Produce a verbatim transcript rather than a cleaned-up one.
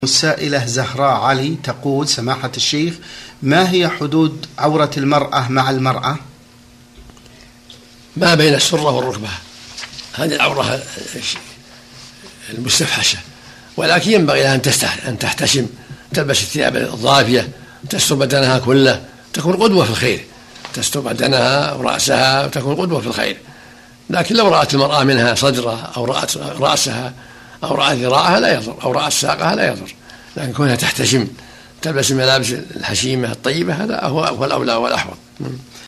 السائلة زهراء علي تقول: سماحة الشيخ، ما هي حدود عورة المرأة مع المرأة؟ ما بين السرة والركبة، هذه العورة المستفحشة، ولكن ينبغي لها أن تحتشم، تلبس الثياب الضافية، تستر بدنها كله، تكون قدوة في الخير، تستر بدنها ورأسها وتكون قدوة في الخير. لكن لو رأت المرأة منها صدرها أو رأت رأسها أو رأت ذراعها لا يضر، أو رأت ساقها لا يضر، لكن كونها تحتشم تلبس الملابس الحشيمة الطيبة هذا هو الأولى والأحوط.